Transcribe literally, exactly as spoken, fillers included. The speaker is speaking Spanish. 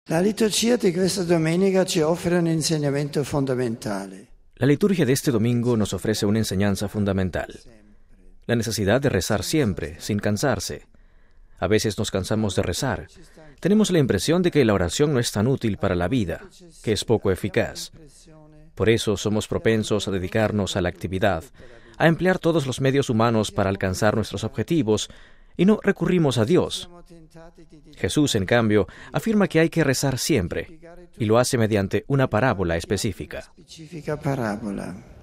La liturgia di questa domenica ci offre un insegnamento fondamentale. La liturgia de este domingo nos ofrece una enseñanza fundamental. La necesidad de rezar siempre, sin cansarse. A veces nos cansamos de rezar. Tenemos la impresión de que la oración no es tan útil para la vida, que es poco eficaz. Por eso somos propensos a dedicarnos a la actividad, a emplear todos los medios humanos para alcanzar nuestros objetivos, y no recurrimos a Dios. Jesús, en cambio, afirma que hay que rezar siempre, y lo hace mediante una parábola específica. Parábola.